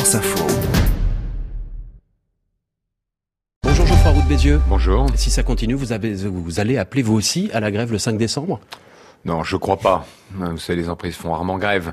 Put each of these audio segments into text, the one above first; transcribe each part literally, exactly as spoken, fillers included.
France Info. Bonjour Geoffroy Roux de Bézieux. Bonjour. Si ça continue, vous, avez, vous allez appeler vous aussi à la grève le cinq décembre ? Non, je crois pas. Vous savez, les entreprises font rarement grève.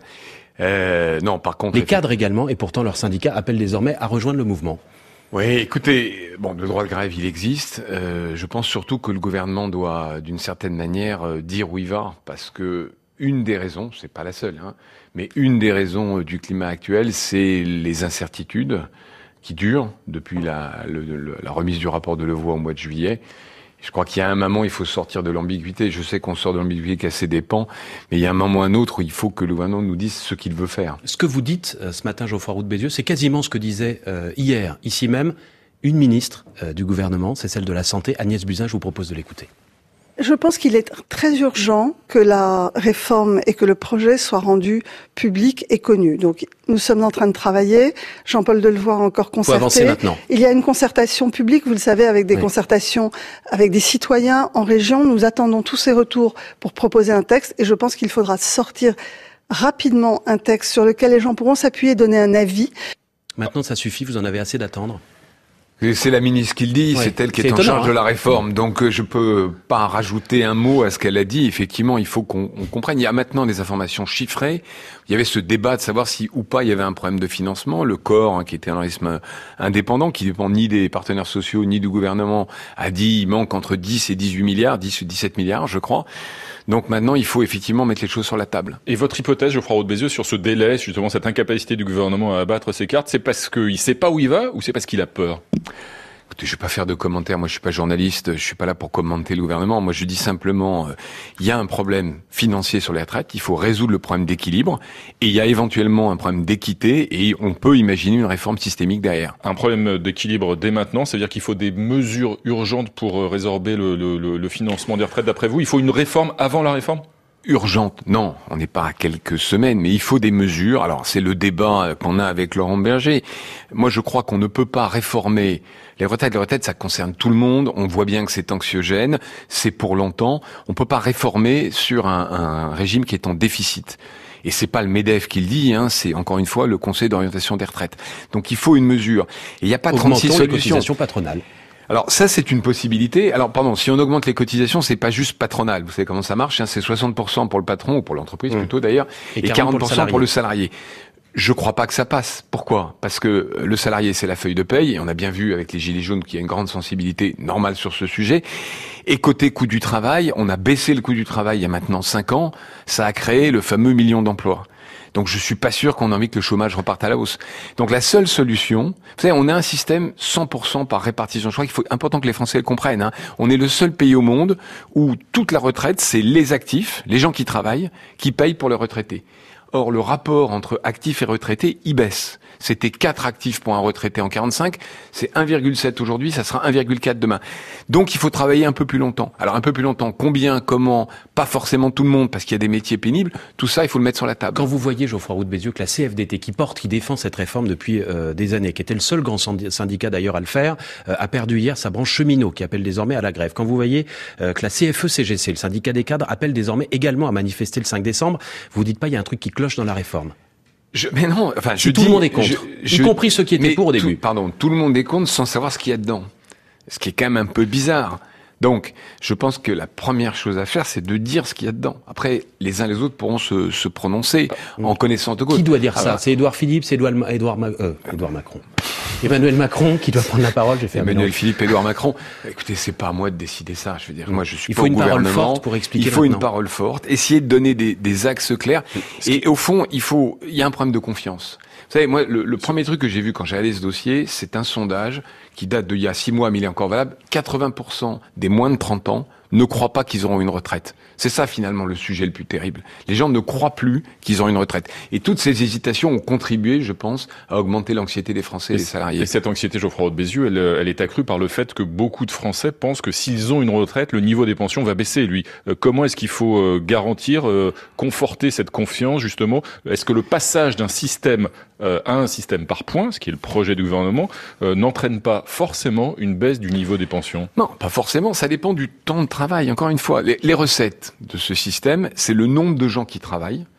Euh, non, par contre... Les cadres également, et pourtant leur syndicat appelle désormais à rejoindre le mouvement. Oui, écoutez, bon, le droit de grève, il existe. Euh, je pense surtout que le gouvernement doit, d'une certaine manière, euh, dire où il va, parce que une des raisons, c'est pas la seule, hein, mais une des raisons du climat actuel, c'est les incertitudes qui durent depuis la, le, le, la remise du rapport de Levoy au mois de juillet. Je crois qu'il y a un moment, il faut sortir de l'ambiguïté. Je sais qu'on sort de l'ambiguïté qu'à ses dépens, mais il y a un moment ou un autre où il faut que le gouvernement nous dise ce qu'il veut faire. Ce que vous dites euh, ce matin, Geoffroy Roux de Bézieux, c'est quasiment ce que disait euh, hier, ici même, une ministre euh, du gouvernement, c'est celle de la Santé, Agnès Buzyn. Je vous propose de l'écouter. Je pense qu'il est très urgent que la réforme et que le projet soient rendus publics et connus. Donc, nous sommes en train de travailler. Jean-Paul Delevoye a encore concerté. Faut avancer maintenant. Il y a une concertation publique, vous le savez, avec des oui. concertations avec des citoyens en région. Nous attendons tous ces retours pour proposer un texte et je pense qu'il faudra sortir rapidement un texte sur lequel les gens pourront s'appuyer et donner un avis. Maintenant, ça suffit, vous en avez assez d'attendre ? C'est la ministre qui le dit, ouais, c'est elle qui est, est en étonnant, charge hein. de la réforme. Donc euh, je peux pas rajouter un mot à ce qu'elle a dit. Effectivement, il faut qu'on on comprenne. Il y a maintenant des informations chiffrées. Il y avait ce débat de savoir si ou pas il y avait un problème de financement. Le corps, hein, qui était un organisme indépendant, qui dépend ni des partenaires sociaux ni du gouvernement, a dit il manque entre dix et dix-huit milliards, dix ou dix-sept milliards, je crois. Donc maintenant, il faut effectivement mettre les choses sur la table. Et votre hypothèse, Geoffroy Roux de Bézieux, sur ce délai, justement cette incapacité du gouvernement à abattre ses cartes, c'est parce qu'il sait pas où il va ou c'est parce qu'il a peur ? Écoutez, je vais pas faire de commentaires. Moi, je suis pas journaliste. Je suis pas là pour commenter le gouvernement. Moi, je dis simplement, euh, il y a un problème financier sur les retraites. Il faut résoudre le problème d'équilibre. Et il y a éventuellement un problème d'équité. Et on peut imaginer une réforme systémique derrière. Un problème d'équilibre dès maintenant, c'est-à-dire qu'il faut des mesures urgentes pour résorber le, le, le financement des retraites. D'après vous, il faut une réforme avant la réforme ? Urgente, non, on n'est pas à quelques semaines, mais il faut des mesures. Alors, c'est le débat qu'on a avec Laurent Berger. Moi, je crois qu'on ne peut pas réformer les retraites. Les retraites, ça concerne tout le monde. On voit bien que c'est anxiogène, c'est pour longtemps. On peut pas réformer sur un, un régime qui est en déficit. Et c'est pas le MEDEF qui le dit, hein, c'est encore une fois le Conseil d'orientation des retraites. Donc, il faut une mesure. Et il n'y a pas trente-six solutions. Les cotisations patronales. Alors ça, c'est une possibilité. Alors pardon, si on augmente les cotisations, c'est pas juste patronal. Vous savez comment ça marche, hein, c'est soixante pour cent pour le patron, ou pour l'entreprise mmh. plutôt d'ailleurs, et, et quarante pour cent pour le salarié. Je crois pas que ça passe. Pourquoi ? Parce que le salarié, c'est la feuille de paye, et on a bien vu avec les Gilets jaunes qu'il y a une grande sensibilité normale sur ce sujet. Et côté coût du travail, on a baissé le coût du travail il y a maintenant cinq ans, ça a créé le fameux million d'emplois. Donc je suis pas sûr qu'on a envie que le chômage reparte à la hausse. Donc la seule solution, vous savez, on a un système cent pour cent par répartition. Je crois qu'il faut important que les Français le comprennent. Hein. On est le seul pays au monde où toute la retraite, c'est les actifs, les gens qui travaillent, qui payent pour les retraités. Or, le rapport entre actifs et retraités, il baisse. C'était quatre actifs pour un retraité en quarante-cinq, c'est un virgule sept aujourd'hui, ça sera un virgule quatre demain. Donc il faut travailler un peu plus longtemps. Alors un peu plus longtemps, combien, comment, pas forcément tout le monde, parce qu'il y a des métiers pénibles, tout ça il faut le mettre sur la table. Quand vous voyez, Geoffroy Roux de Bézieux, que la C F D T qui porte, qui défend cette réforme depuis euh, des années, qui était le seul grand syndicat d'ailleurs à le faire, euh, a perdu hier sa branche cheminot, qui appelle désormais à la grève. Quand vous voyez euh, que la C F E C G C, le syndicat des cadres, appelle désormais également à manifester le cinq décembre, vous dites pas il y a un truc qui cloche dans la réforme ? Je, mais non, enfin, je tout dis, le monde est contre, je, y compris ceux qui étaient pour au début. Tout, pardon, tout le monde est contre sans savoir ce qu'il y a dedans. Ce qui est quand même un peu bizarre. Donc, je pense que la première chose à faire, c'est de dire ce qu'il y a dedans. Après, les uns les autres pourront se, se prononcer mmh. en connaissance de cause. Qui doit dire Alors, ça ? C'est Édouard Philippe, c'est Édouard, Édouard, euh, Édouard Macron. Emmanuel Macron qui doit prendre la parole. J'ai fait Emmanuel Philippe, Édouard Macron. Écoutez, c'est pas à moi de décider ça. Je veux dire, moi, je suis il pas faut au une gouvernement. parole forte pour expliquer. Il faut maintenant. une parole forte. Essayer de donner des, des axes clairs. Et qui... au fond, il faut, il y a un problème de confiance. Vous savez, moi, le, le premier truc que j'ai vu quand j'ai allé ce dossier, c'est un sondage qui date d'il y a six mois, mais il est encore valable. quatre-vingts pour cent des moins de trente ans ne croient pas qu'ils auront une retraite. C'est ça, finalement, le sujet le plus terrible. Les gens ne croient plus qu'ils auront une retraite. Et toutes ces hésitations ont contribué, je pense, à augmenter l'anxiété des Français et, et des salariés. Et cette anxiété, Geoffroy Roux de Bézieux, elle, elle est accrue par le fait que beaucoup de Français pensent que s'ils ont une retraite, le niveau des pensions va baisser, lui. Euh, comment est-ce qu'il faut euh, garantir, euh, conforter cette confiance, justement ? Est-ce que le passage d'un système euh, à un système par points, ce qui est le projet du gouvernement, euh, n'entraîne pas forcément une baisse du niveau des pensions ? Non, pas forcément. Ça dépend du temps de travail. Encore une fois, les, les recettes de ce système, c'est le nombre de gens qui travaillent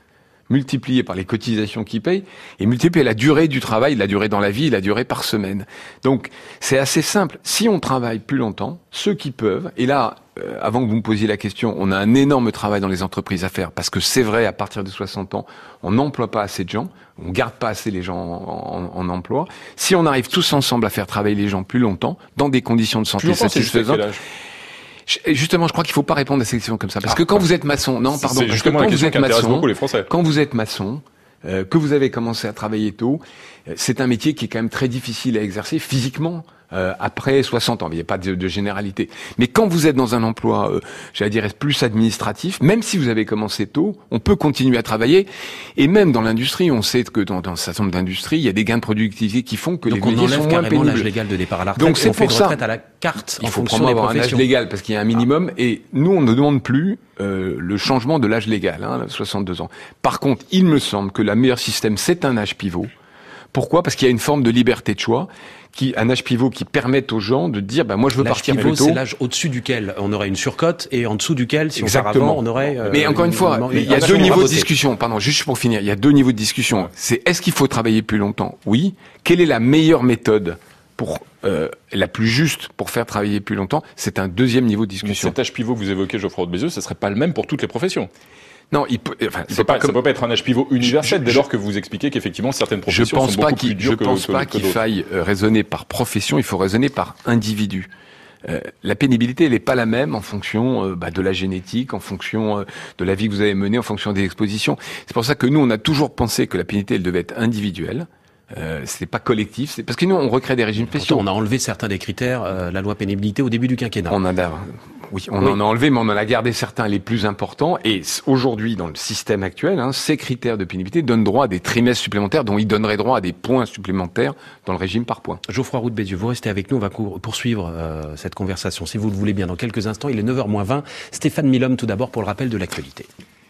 multiplié par les cotisations qu'ils payent, et multiplié la durée du travail, la durée dans la vie, la durée par semaine. Donc, c'est assez simple. Si on travaille plus longtemps, ceux qui peuvent, et là, euh, avant que vous me posiez la question, on a un énorme travail dans les entreprises à faire, parce que c'est vrai, à partir de soixante ans, on n'emploie pas assez de gens, on garde pas assez les gens en, en, en emploi. Si on arrive tous ensemble à faire travailler les gens plus longtemps, dans des conditions de santé satisfaisantes, justement, je crois qu'il faut pas répondre à ces questions comme ça, parce ah, que quand vous êtes maçon, non, pardon, c'est justement quand la vous êtes maçon, beaucoup les Français. Quand vous êtes maçon, euh, que vous avez commencé à travailler tôt, euh, c'est un métier qui est quand même très difficile à exercer physiquement. Euh, après soixante ans, il n'y a pas de, de généralité. Mais quand vous êtes dans un emploi, euh, j'allais dire plus administratif, même si vous avez commencé tôt, on peut continuer à travailler. Et même dans l'industrie, on sait que dans, dans un certain nombre d'industries, il y a des gains de productivité qui font que donc les métiers sont moins pénibles. Donc on enlève carrément l'âge légal de départ à la retraite. Donc c'est on fait pour une ça retraite à la carte il en faut fonction des professions. Un âge légal parce qu'il y a un minimum. Ah. Et nous, on ne demande plus euh, le changement de l'âge légal, hein, soixante-deux ans. Par contre, il me semble que le meilleur système, c'est un âge pivot. Pourquoi ? Parce qu'il y a une forme de liberté de choix, qui, un âge pivot qui permette aux gens de dire, bah, moi, je veux partir plus tôt. L'âge pivot, c'est l'âge au-dessus duquel on aurait une surcote et en dessous duquel, si Exactement. on part avant, on aurait... Euh, Mais encore une, une fois, une, il y a deux niveaux de discussion. Pardon, juste pour finir, il y a deux niveaux de discussion. C'est est-ce qu'il faut travailler plus longtemps ? Oui. Quelle est la meilleure méthode pour euh, la plus juste pour faire travailler plus longtemps ? C'est un deuxième niveau de discussion. Mais cet âge pivot que vous évoquez, Geoffroy Roux de Bézieux, ça serait pas le même pour toutes les professions. Non, il peut. Enfin, c'est pas, comme... ça peut pas être un âge pivot universel dès lors que vous expliquez qu'effectivement certaines professions sont beaucoup plus dures que d'autres. Je pense pas qu'il faille raisonner par profession. Il faut raisonner par individu. Euh, la pénibilité, elle n'est pas la même en fonction euh, bah, de la génétique, en fonction euh, de la vie que vous avez menée, en fonction des expositions. C'est pour ça que nous, on a toujours pensé que la pénibilité, elle devait être individuelle. Euh, c'est pas collectif, c'est parce que nous on recrée des régimes spéciaux. Pourtant, on a enlevé certains des critères, euh, la loi pénibilité au début du quinquennat. On en a, oui, on oui. en a enlevé, mais on en a gardé certains les plus importants. Et aujourd'hui, dans le système actuel, hein, ces critères de pénibilité donnent droit à des trimestres supplémentaires, dont ils donneraient droit à des points supplémentaires dans le régime par points. Geoffroy Roux de Bézieux, vous restez avec nous, on va poursuivre euh, cette conversation, si vous le voulez bien, dans quelques instants. Il est neuf heures moins vingt. Stéphane Milhomme, tout d'abord, pour le rappel de l'actualité.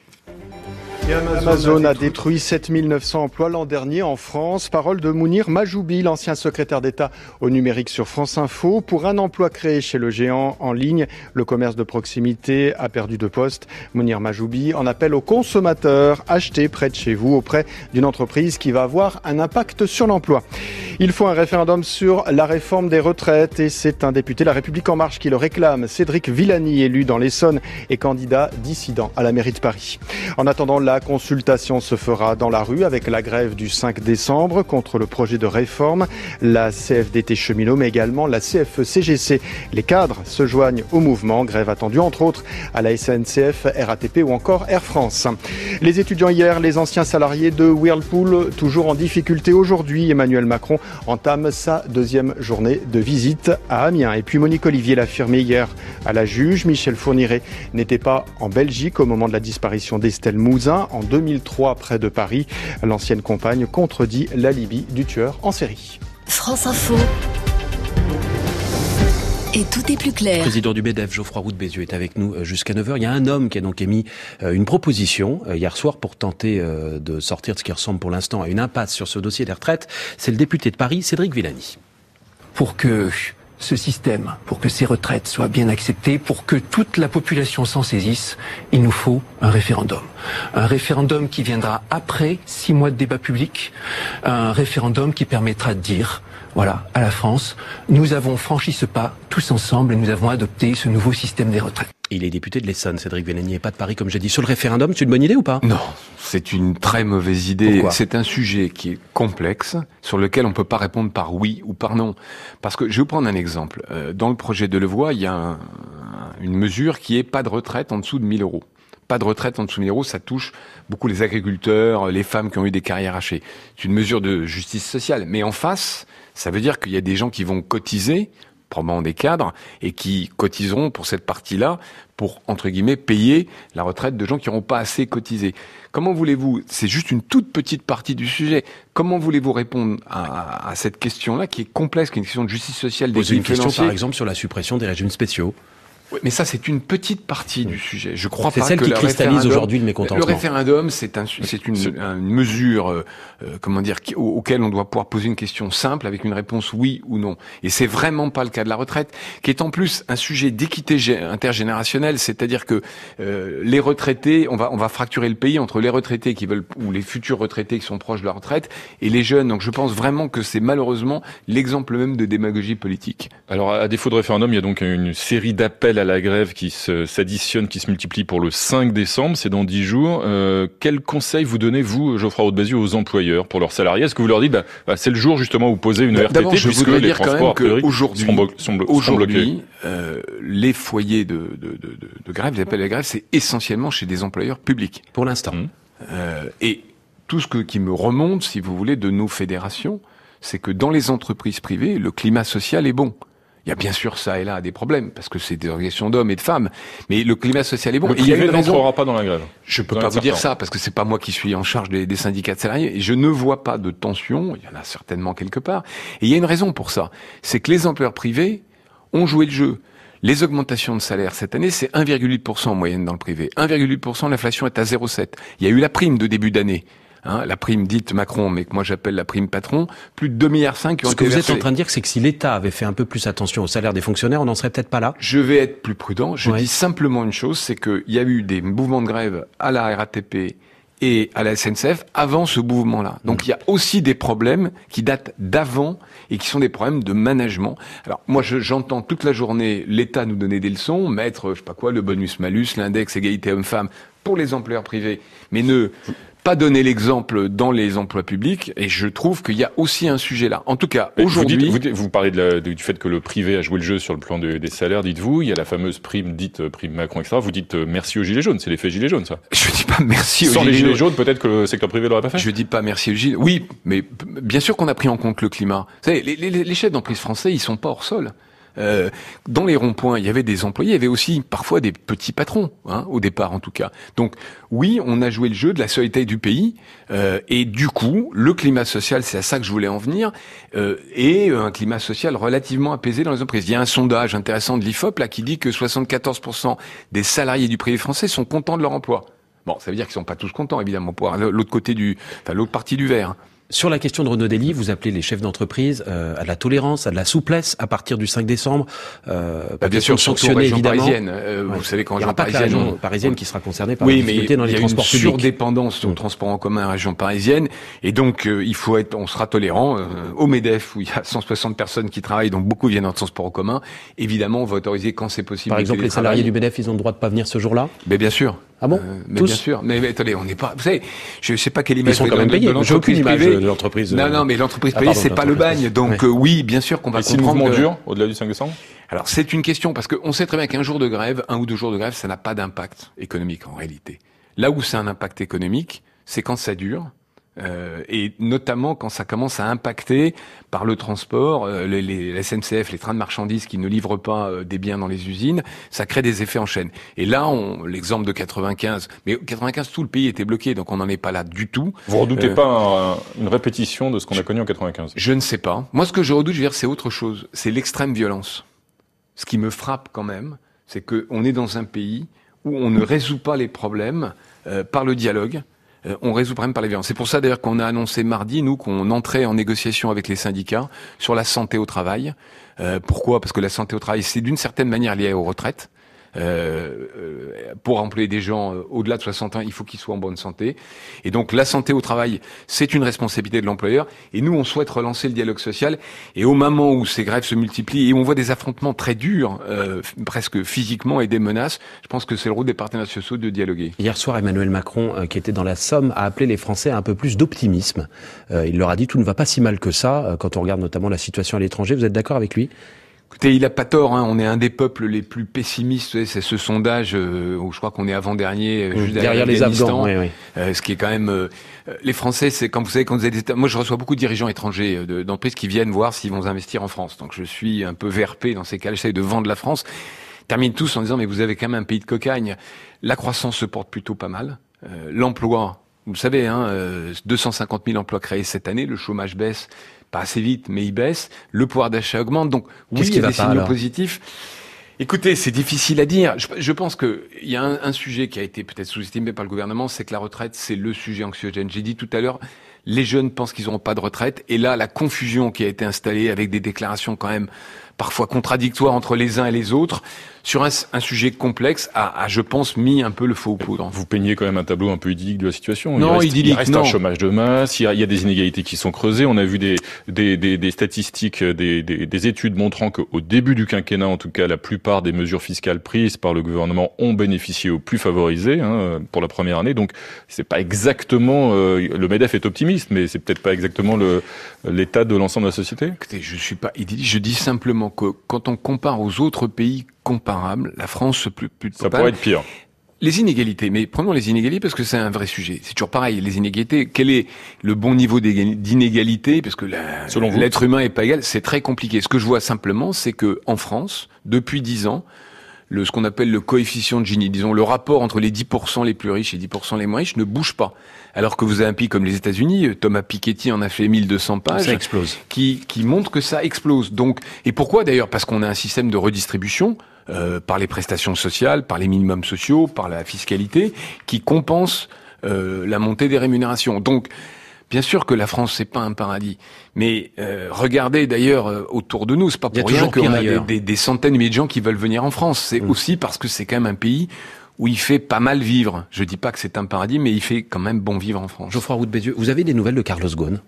Amazon a détruit sept mille neuf cents emplois l'an dernier en France. Parole de Mounir Majoubi, l'ancien secrétaire d'État au numérique sur France Info. Pour un emploi créé chez le géant en ligne, le commerce de proximité a perdu de postes. Mounir Majoubi en appelle aux consommateurs. Achetez près de chez vous auprès d'une entreprise qui va avoir un impact sur l'emploi. Il faut un référendum sur la réforme des retraites et c'est un député La République En Marche qui le réclame. Cédric Villani, élu dans l'Essonne et candidat dissident à la mairie de Paris. En attendant, la consultation se fera dans la rue avec la grève du cinq décembre contre le projet de réforme. La C F D T cheminot, mais également la C F E C G C. Les cadres se joignent au mouvement. Grève attendue entre autres à la S N C F, R A T P ou encore Air France. Les étudiants hier, les anciens salariés de Whirlpool, toujours en difficulté aujourd'hui. Emmanuel Macron entame sa deuxième journée de visite à Amiens. Et puis Monique Olivier l'affirmait hier à la juge. Michel Fourniret n'était pas en Belgique au moment de la disparition d'Estelle Mouzin en deux mille trois près de Paris. L'ancienne compagne contredit l'alibi du tueur en série. France Info. Et tout est plus clair. Le président du MEDEF, Geoffroy Roux de Bézieux, est avec nous jusqu'à neuf heures. Il y a un homme qui a donc émis une proposition hier soir pour tenter de sortir de ce qui ressemble pour l'instant à une impasse sur ce dossier des retraites. C'est le député de Paris, Cédric Villani. Pour que ce système, pour que ces retraites soient bien acceptées, pour que toute la population s'en saisisse, il nous faut un référendum. Un référendum qui viendra après six mois de débat public, un référendum qui permettra de dire, voilà, à la France, nous avons franchi ce pas tous ensemble et nous avons adopté ce nouveau système des retraites. Il est député de l'Essonne, Cédric Villani, et pas de Paris, comme j'ai dit. Sur le référendum, c'est une bonne idée ou pas ? Non, c'est une très mauvaise idée. Pourquoi ? C'est un sujet qui est complexe, sur lequel on ne peut pas répondre par oui ou par non. Parce que, je vais vous prendre un exemple. Dans le projet de Levoy, il y a un, une mesure qui est pas de retraite en dessous de mille euros. Pas de retraite en dessous de mille euros, ça touche beaucoup les agriculteurs, les femmes qui ont eu des carrières hachées. C'est une mesure de justice sociale. Mais en face, ça veut dire qu'il y a des gens qui vont cotiser, probablement des cadres, et qui cotiseront pour cette partie-là, pour, entre guillemets, payer la retraite de gens qui n'auront pas assez cotisé. Comment voulez-vous, c'est juste une toute petite partie du sujet, comment voulez-vous répondre à, à cette question-là, qui est complexe, qui est une question de justice sociale des Poser une question, financiers. par exemple, sur la suppression des régimes spéciaux. Oui, mais ça, c'est une petite partie du sujet. Je crois c'est pas celle que qui le cristallise référendum, aujourd'hui le mécontentement. Le référendum, c'est, un, c'est une, une mesure, euh, comment dire, qui, au, auquel on doit pouvoir poser une question simple avec une réponse oui ou non. Et c'est vraiment pas le cas de la retraite, qui est en plus un sujet d'équité intergénérationnelle, c'est-à-dire que euh, les retraités, on va, on va fracturer le pays entre les retraités qui veulent ou les futurs retraités qui sont proches de la retraite et les jeunes. Donc je pense vraiment que c'est malheureusement l'exemple même de démagogie politique. Alors à défaut de référendum, il y a donc une série d'appels à la grève qui se, s'additionnent, qui se multiplient pour le cinq décembre, c'est dans dix jours. Euh, quel conseil vous donnez, vous, Geoffroy Roux de Bézieux, aux employeurs pour leurs salariés? Est-ce que vous leur dites, bah, bah, c'est le jour justement où vous posez une R T T, D'abord, je puisque voudrais les dire transports quand même qu'aujourd'hui, sont, sont, blo- sont bloqués. Euh, les foyers de, de, de, de, de grève, les appels à la grève, c'est essentiellement chez des employeurs publics. Pour l'instant. Mmh. Euh, et tout ce que, qui me remonte, si vous voulez, de nos fédérations, c'est que dans les entreprises privées, le climat social est bon. Il y a bien sûr ça et là des problèmes, parce que c'est des organisations d'hommes et de femmes, mais le climat social est bon. Le privé n'entrera pas dans la grève. Je peux pas vous dire ça, parce que c'est pas moi qui suis en charge des, des syndicats de salariés, et je ne vois pas de tension, il y en a certainement quelque part, et il y a une raison pour ça, c'est que les employeurs privés ont joué le jeu. Les augmentations de salaire cette année, c'est un virgule huit pour cent en moyenne dans le privé. un virgule huit pour cent, l'inflation est à zéro virgule sept. Il y a eu la prime de début d'année. Hein, la prime dite Macron, mais que moi j'appelle la prime patron, plus de deux virgule cinq milliards qui ont été versés. Ce que vous êtes en train de dire, c'est que si l'État avait fait un peu plus attention au salaire des fonctionnaires, on n'en serait peut-être pas là. Je vais être plus prudent. Je ouais. dis simplement une chose, c'est qu'il y a eu des mouvements de grève à la R A T P et à la S N C F avant ce mouvement-là. Donc il y a aussi des problèmes qui datent d'avant et qui sont des problèmes de management. Alors moi je, j'entends toute la journée l'État nous donner des leçons, mettre je sais pas quoi, le bonus-malus, l'index égalité homme-femme pour les employeurs privés, mais ne pas donner l'exemple dans les emplois publics, et je trouve qu'il y a aussi un sujet là. En tout cas, aujourd'hui... Vous, dites, vous, dites, vous parlez de la, de, du fait que le privé a joué le jeu sur le plan de, des salaires, dites-vous, il y a la fameuse prime dite prime Macron, et cetera. Vous dites euh, merci aux Gilets jaunes, c'est l'effet Gilets jaunes, ça. Je dis pas merci aux Sans Gilets les Gilets jaunes, jaunes, peut-être que le secteur privé l'aurait pas fait. Je dis pas merci aux Gilets. Oui, mais bien sûr qu'on a pris en compte le climat. Vous savez, les, les, les chefs d'entreprise français, ils sont pas hors sol. Euh, dans les ronds-points, il y avait des employés, il y avait aussi parfois des petits patrons, hein, au départ en tout cas. Donc oui, on a joué le jeu de la solidarité du pays, euh, et du coup, le climat social, c'est à ça que je voulais en venir, euh, et un climat social relativement apaisé dans les entreprises. Il y a un sondage intéressant de l'I F O P là qui dit que soixante-quatorze pour cent des salariés du privé français sont contents de leur emploi. Bon, ça veut dire qu'ils sont pas tous contents, évidemment, pour l'autre côté du, enfin l'autre partie du verre. Sur la question de Renaud Dely, vous appelez les chefs d'entreprise euh, à de la tolérance, à de la souplesse à partir du cinq décembre. Euh, bah bien sûr, surtout en région évidemment. parisienne. Euh, ouais. Vous savez qu'en région parisienne, il n'y a pas que la région on... parisienne qui sera concernée par oui, les difficultés dans les transports publics. Il y a une surdépendance sur le transport en commun en région parisienne, et donc euh, il faut être, on sera tolérant. Euh, au MEDEF, où il y a cent soixante personnes qui travaillent, donc beaucoup viennent en transport en commun. Évidemment, on va autoriser quand c'est possible. Par exemple, les salariés du MEDEF, ils ont le droit de pas venir ce jour-là. Mais bien sûr. Ah bon euh, Mais Tous bien sûr. Mais, mais attendez, on n'est pas. Vous savez, je ne sais pas quelle image. Ils sont quand même payés. De J'ai aucune image privée. de l'entreprise. Non, non, mais l'entreprise ah, privée, pardon, c'est pas le bagne. Donc ouais. euh, oui, bien sûr qu'on va Et comprendre. Si le mouvement que... dure au-delà du cinq décembre. Alors c'est une question parce qu'on sait très bien qu'un jour de grève, un ou deux jours de grève, ça n'a pas d'impact économique en réalité. Là où c'est un impact économique, c'est quand ça dure. Euh, et notamment quand ça commence à impacter par le transport, euh, les, les, les S N C F, les trains de marchandises qui ne livrent pas euh, des biens dans les usines, ça crée des effets en chaîne. Et là, on, l'exemple de quatre-vingt-quinze, mais quatre-vingt-quinze, tout le pays était bloqué, donc on n'en est pas là du tout. Vous redoutez euh, pas un, une répétition de ce qu'on a connu en quatre-vingt-quinze? Je ne sais pas. Moi, ce que je redoute, je veux dire, c'est autre chose. C'est l'extrême violence. Ce qui me frappe quand même, c'est qu'on est dans un pays où on ne résout pas les problèmes euh, par le dialogue. On résout le problème par les violences. C'est pour ça d'ailleurs qu'on a annoncé mardi, nous, qu'on entrait en négociation avec les syndicats sur la santé au travail. Euh, pourquoi ? Parce que la santé au travail, c'est d'une certaine manière lié aux retraites. Euh, euh, pour employer des gens euh, au-delà de soixante ans, il faut qu'ils soient en bonne santé. Et donc la santé au travail, c'est une responsabilité de l'employeur. Et nous, on souhaite relancer le dialogue social. Et au moment où ces grèves se multiplient et où on voit des affrontements très durs, euh, presque physiquement, et des menaces, je pense que c'est le rôle des partenaires sociaux de dialoguer. Hier soir, Emmanuel Macron, euh, qui était dans la Somme, a appelé les Français à un peu plus d'optimisme. Euh, il leur a dit tout ne va pas si mal que ça, euh, quand on regarde notamment la situation à l'étranger. Vous êtes d'accord avec lui ? Écoutez, il a pas tort, hein. On est un des peuples les plus pessimistes. Vous savez, c'est ce sondage euh, où je crois qu'on est avant-dernier, mmh, juste derrière, derrière les Afghans. Oui, oui. Euh, ce qui est quand même euh, les Français, c'est quand vous savez quand vous êtes. Moi, je reçois beaucoup de dirigeants étrangers de, d'entreprises qui viennent voir s'ils vont investir en France. Donc, je suis un peu V R P dans ces cas. J'essaie de vendre la France. Ils terminent tous en disant mais vous avez quand même un pays de cocagne. La croissance se porte plutôt pas mal. Euh, l'emploi, vous le savez, hein, euh, deux cent cinquante mille emplois créés cette année. Le chômage baisse. Pas assez vite, mais il baisse. Le pouvoir d'achat augmente. Donc, oui, il y a des signaux positifs. Écoutez, c'est difficile à dire. Je, je pense que il y a un, un sujet qui a été peut-être sous-estimé par le gouvernement, c'est que la retraite, c'est le sujet anxiogène. J'ai dit tout à l'heure, les jeunes pensent qu'ils n'auront pas de retraite, et là, la confusion qui a été installée avec des déclarations quand même parfois contradictoires entre les uns et les autres, sur un, un sujet complexe, a, a, je pense, mis un peu le feu aux poudres. Vous peignez quand même un tableau un peu idyllique de la situation. Non, il reste, idyllique, il reste non. un chômage de masse, il y, a, il y a des inégalités qui sont creusées. On a vu des, des, des, des statistiques, des, des, des études montrant qu'au début du quinquennat, en tout cas, la plupart des mesures fiscales prises par le gouvernement ont bénéficié aux plus favorisés hein, pour la première année. Donc, c'est pas exactement... Euh, le MEDEF est optimiste, mais c'est peut-être pas exactement le, l'état de l'ensemble de la société. Écoutez, je suis pas idyllique, je dis simplement que quand on compare aux autres pays comparables, la France plus plus ça pourrait être pire. Les inégalités, mais prenons les inégalités parce que c'est un vrai sujet. C'est toujours pareil, les inégalités. Quel est le bon niveau d'inégalité? Parce que la, l'être humain est pas égal, c'est très compliqué. Ce que je vois simplement, c'est que en France, depuis dix ans, le ce qu'on appelle le coefficient de Gini, disons le rapport entre les dix pour cent les plus riches et dix pour cent les moins riches, ne bouge pas. Alors que vous avez un pays comme les États-Unis, Thomas Piketty en a fait mille deux cents pages, ça explose, qui qui montre que ça explose. Donc, et pourquoi d'ailleurs? Parce qu'on a un système de redistribution. Euh, par les prestations sociales, par les minimums sociaux, par la fiscalité, qui compense euh, la montée des rémunérations. Donc, bien sûr que la France, c'est pas un paradis, mais euh, regardez d'ailleurs euh, autour de nous, c'est pas pour rien qu'on a des, des, des centaines de milliers de gens qui veulent venir en France. C'est mmh. aussi parce que c'est quand même un pays où il fait pas mal vivre. Je dis pas que c'est un paradis, mais il fait quand même bon vivre en France. Geoffroy Roux de Bézieux, vous avez des nouvelles de Carlos Ghosn?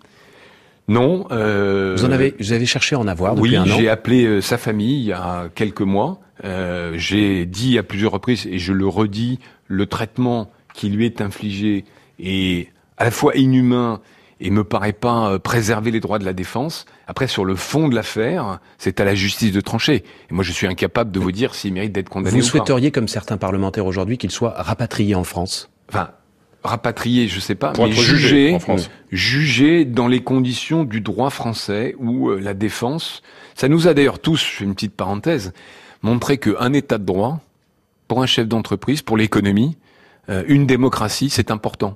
Non. Euh, vous en avez, vous avez cherché à en avoir depuis oui, un an? Oui, j'ai appelé euh, sa famille il y a quelques mois. Euh, j'ai dit à plusieurs reprises, et je le redis, le traitement qui lui est infligé est à la fois inhumain et me paraît pas euh, préserver les droits de la défense. Après, sur le fond de l'affaire, c'est à la justice de trancher. Et moi, je suis incapable de vous dire s'il mérite d'être condamné ou pas. Vous souhaiteriez, comme certains parlementaires aujourd'hui, qu'il soit rapatrié en France? Enfin, rapatrié, je sais pas, pour mais être jugé, jugé en France. Jugé dans les conditions du droit français où euh, la défense, ça nous a d'ailleurs tous, je fais une petite parenthèse, montré qu'un état de droit, pour un chef d'entreprise, pour l'économie, euh, une démocratie, c'est important.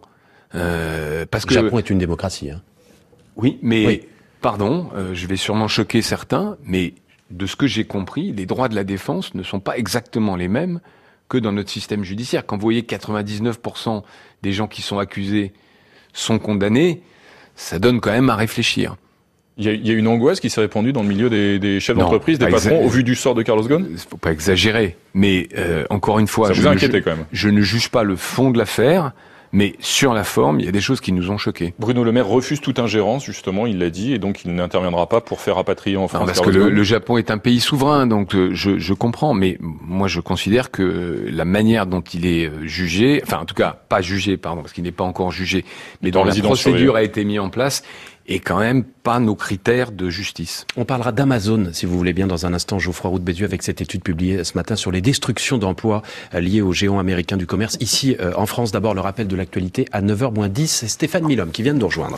Euh, parce que le Japon est une démocratie. Hein. Oui, mais oui. pardon, euh, je vais sûrement choquer certains, mais de ce que j'ai compris, les droits de la défense ne sont pas exactement les mêmes que dans notre système judiciaire. Quand vous voyez quatre-vingt-dix-neuf pour cent des gens qui sont accusés sont condamnés, ça donne quand même à réfléchir. Il y, a, il y a une angoisse qui s'est répandue dans le milieu des, des chefs d'entreprise, des patrons, exa- au vu du sort de Carlos Ghosn. Il ne faut pas exagérer, mais euh, encore une fois, ça je, vous a ne inquiété ju- quand même. je ne juge pas le fond de l'affaire, mais sur la forme, il y a des choses qui nous ont choqués. Bruno Le Maire refuse toute ingérence, justement, il l'a dit, et donc il n'interviendra pas pour faire rapatrier en France. Non, parce Carlos que le, le Japon est un pays souverain, donc euh, je, je comprends, mais moi je considère que la manière dont il est jugé, enfin en tout cas pas jugé, pardon, parce qu'il n'est pas encore jugé, mais dont la procédure a été mise en place, et quand même pas nos critères de justice. On parlera d'Amazon, si vous voulez bien, dans un instant, Geoffroy Roux de Bézieux, avec cette étude publiée ce matin sur les destructions d'emplois liées au géant américain du commerce. Ici, euh, en France, d'abord, le rappel de l'actualité à neuf heures moins dix. C'est Stéphane Milhomme qui vient de nous rejoindre.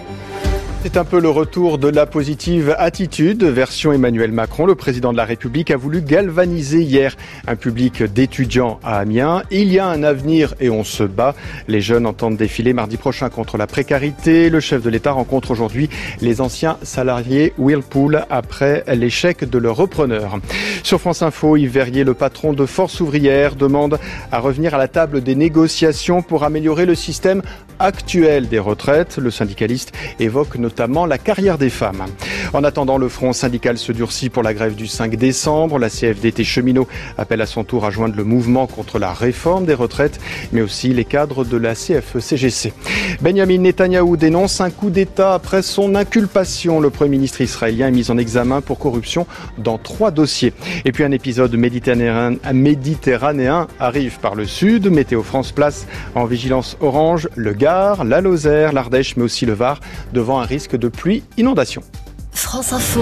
C'est un peu le retour de la positive attitude. Version Emmanuel Macron, le président de la République a voulu galvaniser hier un public d'étudiants à Amiens. Il y a un avenir et on se bat. Les jeunes entendent défiler mardi prochain contre la précarité. Le chef de l'État rencontre aujourd'hui les anciens salariés Whirlpool après l'échec de leur repreneur. Sur France Info, Yves Verrier, le patron de Force Ouvrière, demande à revenir à la table des négociations pour améliorer le système actuel des retraites. Le syndicaliste évoque notamment la carrière des femmes. En attendant, le front syndical se durcit pour la grève du cinq décembre. La C F D T cheminot appelle à son tour à joindre le mouvement contre la réforme des retraites, mais aussi les cadres de la C F E C G C. Benjamin Netanyahou dénonce un coup d'État après son inculpation. Le Premier ministre israélien est mis en examen pour corruption dans trois dossiers. Et puis un épisode méditerranéen, méditerranéen arrive par le sud. Météo France place en vigilance orange le Gard, la Lozère, l'Ardèche, mais aussi le Var, devant un risque de pluie inondation. France Info.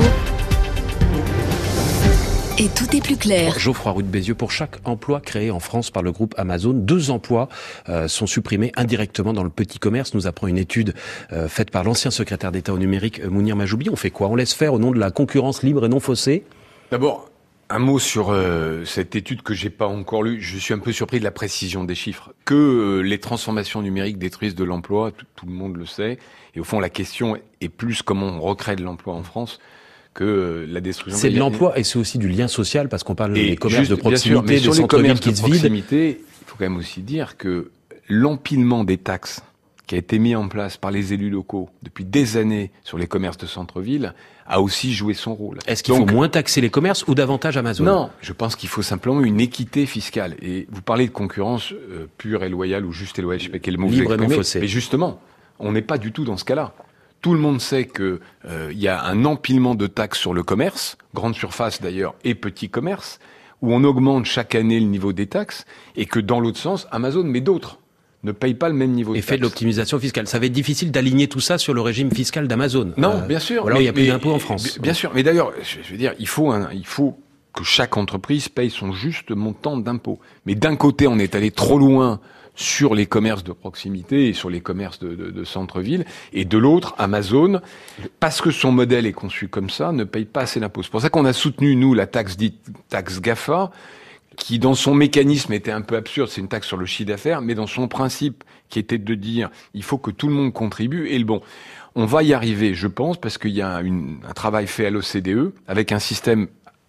Et tout est plus clair. Geoffroy Roux de Bézieux, pour chaque emploi créé en France par le groupe Amazon, deux emplois euh, sont supprimés indirectement dans le petit commerce, nous apprend une étude euh, faite par l'ancien secrétaire d'État au numérique, Mounir Majoubi. On fait quoi? On laisse faire au nom de la concurrence libre et non faussée? D'abord, un mot sur euh, cette étude que j'ai pas encore lue. Je suis un peu surpris de la précision des chiffres. Que euh, les transformations numériques détruisent de l'emploi, tout, tout le monde le sait. Et au fond, la question est plus comment on recrée de l'emploi en France que la destruction... C'est de l'emploi et c'est aussi du lien social, parce qu'on parle des commerces juste, de proximité, sûr, des centres-villes qui de se vident. Proximité, il faut quand même aussi dire que l'empilement des taxes qui a été mis en place par les élus locaux depuis des années sur les commerces de centre-ville a aussi joué son rôle. Est-ce qu'il Donc, faut moins taxer les commerces ou davantage Amazon? Non, je pense qu'il faut simplement une équité fiscale. Et vous parlez de concurrence euh, pure et loyale ou juste et loyale, je sais pas quel mot vous exprimez, mais justement, on n'est pas du tout dans ce cas-là. Tout le monde sait que euh, il y a un empilement de taxes sur le commerce, grande surface d'ailleurs et petit commerce, où on augmente chaque année le niveau des taxes, et que dans l'autre sens, Amazon, mais d'autres, ne payent pas le même niveau de taxes. Et fait de l'optimisation fiscale. Ça va être difficile d'aligner tout ça sur le régime fiscal d'Amazon. Non, euh, bien sûr. Ou alors il n'y a plus d'impôts en France. Bien sûr. Mais d'ailleurs, je veux dire, il faut, un, il faut que chaque entreprise paye son juste montant d'impôts. Mais d'un côté, on est allé trop loin sur les commerces de proximité et sur les commerces de, de, de centre-ville, et de l'autre, Amazon, parce que son modèle est conçu comme ça, ne paye pas assez d'impôts. C'est pour ça qu'on a soutenu, nous, la taxe dite taxe GAFA, qui, dans son mécanisme, était un peu absurde. C'est une taxe sur le chiffre d'affaires, mais dans son principe, qui était de dire, il faut que tout le monde contribue, et le bon. On va y arriver, je pense, parce qu'il y a une, un travail fait à l'O C D E, avec un système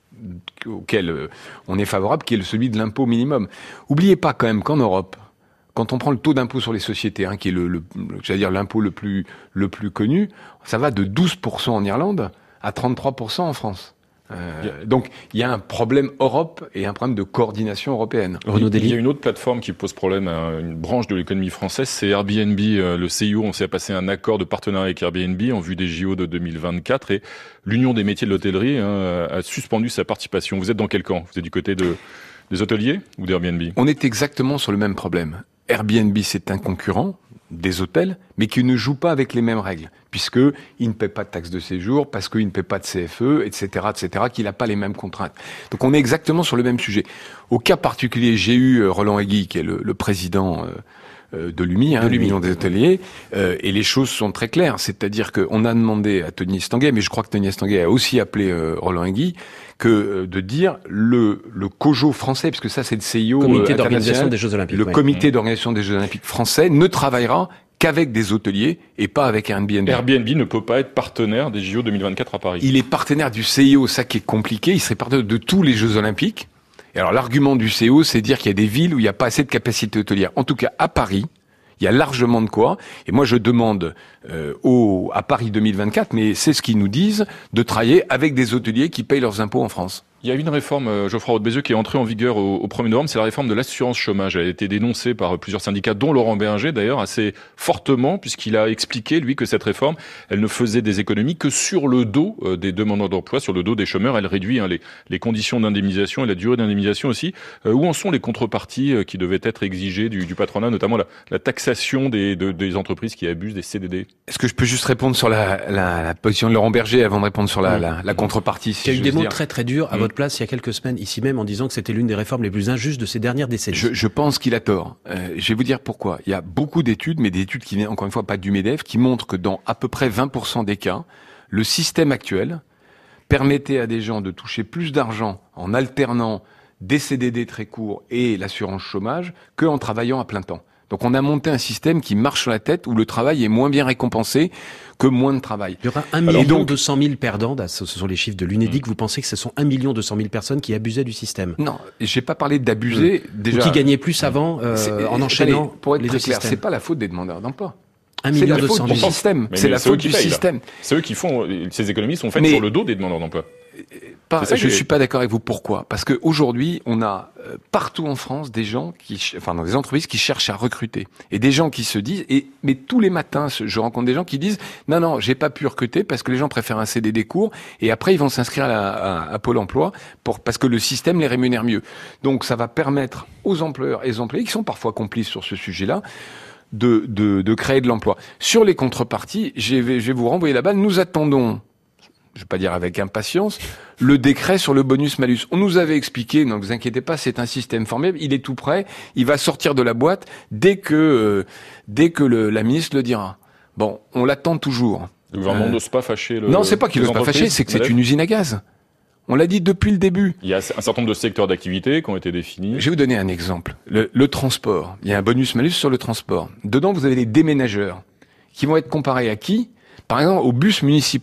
auquel on est favorable, qui est celui de l'impôt minimum. Oubliez pas quand même qu'en Europe, quand on prend le taux d'impôt sur les sociétés, hein, qui est le, le, j'allais dire l'impôt le plus le plus connu, ça va de douze pour cent en Irlande à trente-trois pour cent en France. Euh, donc il y a un problème Europe et un problème de coordination européenne. Il y a une autre plateforme qui pose problème à une branche de l'économie française, c'est Airbnb. Le C I O, on s'est passé un accord de partenariat avec Airbnb en vue des J O de deux mille vingt-quatre, et l'Union des métiers de l'hôtellerie hein, a suspendu sa participation. Vous êtes dans quel camp? Vous êtes du côté de, des hôteliers ou d'Airbnb? On est exactement sur le même problème. Airbnb, c'est un concurrent des hôtels, mais qui ne joue pas avec les mêmes règles, puisque il ne paie pas de taxes de séjour, parce qu'il ne paie pas de C F E, et cetera, et cetera, qu'il n'a pas les mêmes contraintes. Donc on est exactement sur le même sujet. Au cas particulier, j'ai eu Roland Egui, qui est le, le président euh, de l'U M I, hein, de l'Union des hôteliers, euh, et les choses sont très claires. C'est-à-dire qu'on a demandé à Tony Estanguet, mais je crois que Tony Estanguet a aussi appelé euh, Roland Egui, que euh, de dire le le COJO français, puisque ça c'est le C I O, comité euh, d'organisation des Jeux Olympiques, le ouais. comité d'organisation des Jeux Olympiques français ne travaillera qu'avec des hôteliers et pas avec Airbnb. Airbnb ne peut pas être partenaire des J O deux mille vingt-quatre à Paris. Il est partenaire du C I O, ça qui est compliqué. Il serait partenaire de tous les Jeux Olympiques. Et alors l'argument du C I O, c'est dire qu'il y a des villes où il n'y a pas assez de capacité hôtelière. En tout cas, à Paris, il y a largement de quoi. Et moi, je demande euh, au, à Paris deux mille vingt-quatre, mais c'est ce qu'ils nous disent, de travailler avec des hôteliers qui payent leurs impôts en France. Il y a une réforme, euh, Geoffroy Roux de Bézieux, qui est entrée en vigueur au, au premier novembre, c'est la réforme de l'assurance chômage. Elle a été dénoncée par plusieurs syndicats, dont Laurent Béhinger d'ailleurs, assez fortement, puisqu'il a expliqué, lui, que cette réforme, elle ne faisait des économies que sur le dos euh, des demandeurs d'emploi, sur le dos des chômeurs. Elle réduit hein, les, les conditions d'indemnisation et la durée d'indemnisation aussi. Euh, où en sont les contreparties euh, qui devaient être exigées du, du patronat, notamment la, la taxation des, de, des entreprises qui abusent des C D D? Est-ce que je peux juste répondre sur la, la, la position de Laurent Berger avant de répondre sur la, mmh. la, la contrepartie, si il y a eu des mots dire. très très durs à mmh. votre place il y a quelques semaines ici même en disant que c'était l'une des réformes les plus injustes de ces dernières décennies. Je, je pense qu'il a tort. Euh, je vais vous dire pourquoi. Il y a beaucoup d'études, mais des études qui viennent encore une fois pas du MEDEF, qui montrent que dans à peu près vingt pour cent des cas, le système actuel permettait à des gens de toucher plus d'argent en alternant des C D D très courts et l'assurance chômage qu'en travaillant à plein temps. Donc on a monté un système qui marche sur la tête, où le travail est moins bien récompensé que moins de travail. Il y aura un million deux cent mille perdants, ce sont les chiffres de l'Unédic. Mmh. Vous pensez que ce sont un million deux cent mille personnes qui abusaient du système? Non, j'ai pas parlé d'abuser. Mmh. Déjà, ou qui gagnaient plus avant euh, en enchaînant allez, pour être les très deux clair, systèmes. C'est pas la faute des demandeurs d'emploi. Un million deux cent mille. C'est la faute du système. C'est la faute du système. C'est eux qui font, ces économies sont faites mais, sur le dos des demandeurs d'emploi. Pas, je ne suis pas d'accord avec vous. Pourquoi? Parce que aujourd'hui, on a euh, partout en France des gens qui, enfin, dans des entreprises qui cherchent à recruter et des gens qui se disent, et mais tous les matins, je rencontre des gens qui disent, non, non, j'ai pas pu recruter parce que les gens préfèrent un C D D court et après ils vont s'inscrire à, la, à, à Pôle Emploi pour parce que le système les rémunère mieux. Donc ça va permettre aux employeurs et aux employés qui sont parfois complices sur ce sujet-là. De, de, de créer de l'emploi. Sur les contreparties, je vais, je vais vous renvoyer la balle. Nous attendons, je ne vais pas dire avec impatience, le décret sur le bonus-malus. On nous avait expliqué, ne vous inquiétez pas, c'est un système formidable, il est tout prêt, il va sortir de la boîte dès que, euh, dès que le, la ministre le dira. Bon, on l'attend toujours. Le gouvernement euh, n'ose pas fâcher le... Non, c'est pas qu'il n'ose pas fâcher, c'est que c'est une usine à gaz. On l'a dit depuis le début. Il y a un certain nombre de secteurs d'activité qui ont été définis. Je vais vous donner un exemple. Le, le transport. Il y a un bonus-malus sur le transport. Dedans, vous avez des déménageurs qui vont être comparés à qui? Par exemple, aux bus municipaux.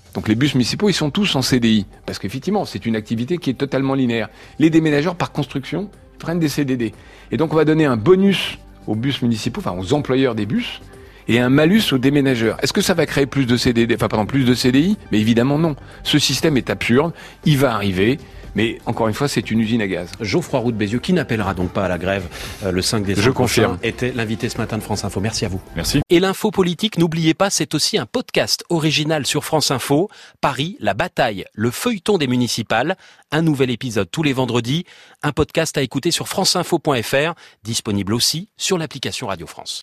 Donc les bus municipaux, ils sont tous en C D I. Parce qu'effectivement, c'est une activité qui est totalement linéaire. Les déménageurs, par construction, prennent des C D D. Et donc on va donner un bonus aux bus municipaux, enfin aux employeurs des bus, et un malus aux déménageurs. Est-ce que ça va créer plus de C D D, enfin pardon, plus de C D I? Mais évidemment non. Ce système est absurde, il va arriver. Mais encore une fois, c'est une usine à gaz. Geoffroy Roux de Bézieux, qui n'appellera donc pas à la grève euh, le cinq décembre Je confirme. prochain, était l'invité ce matin de France Info. Merci à vous. Merci. Et l'info politique, n'oubliez pas, c'est aussi un podcast original sur France Info. Paris, la bataille, le feuilleton des municipales. Un nouvel épisode tous les vendredis. Un podcast à écouter sur franceinfo point f r, disponible aussi sur l'application Radio France.